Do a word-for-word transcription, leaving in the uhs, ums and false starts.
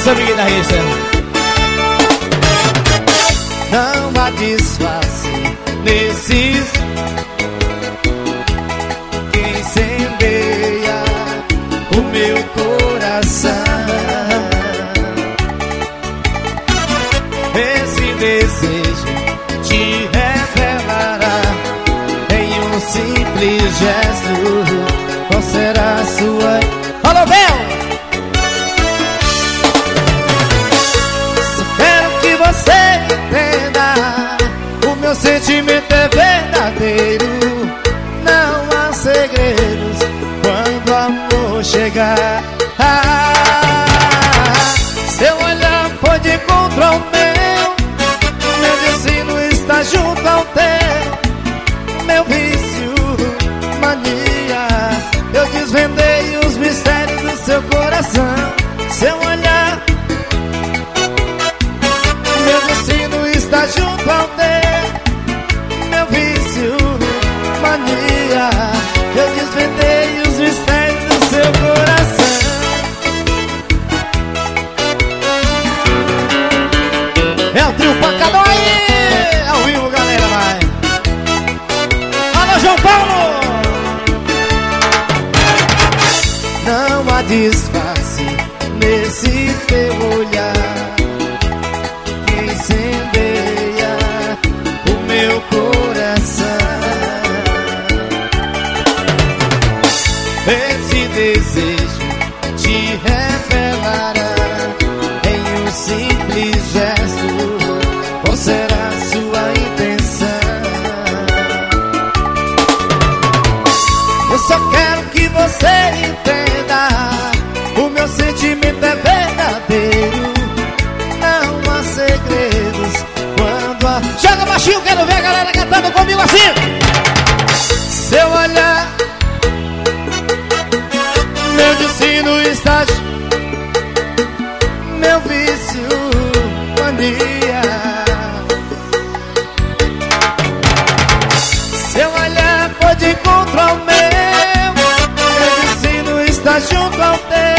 seu guitarrista. Não há disfarce nesses que incendeia o meu coração. Esse desejo te revelará em um simples gesto. Qual será a sua... Alô, Bel! Só quero que você entenda, o meu sentimento é verdadeiro. Não há segredos quando o amor chegar. Ah, seu olhar foi de encontro ao meu, meu destino está junto ao teu. Meu vício, mania, eu desvendei os mistérios do seu coração. Seu olhar, meu destino está junto ao teu. Meu vício, mania, eu desvendei os mistérios do seu coração. É o trio pancadão aí, ao vivo, galera, vai. Alô, João Paulo! Não há disfarce nesse teu olhar que incendeia o meu coração. Esse desejo te revelará em um simples gesto. Qual será a sua intenção? Eu só quero que você entenda, o meu sentimento é verdadeiro. Não há segredos quando a... Joga baixinho, quero ver a galera cantando comigo assim. Seu olhar, meu destino está... Meu vício, mania, seu olhar foi de encontro ao meu. Meu destino está junto ao teu.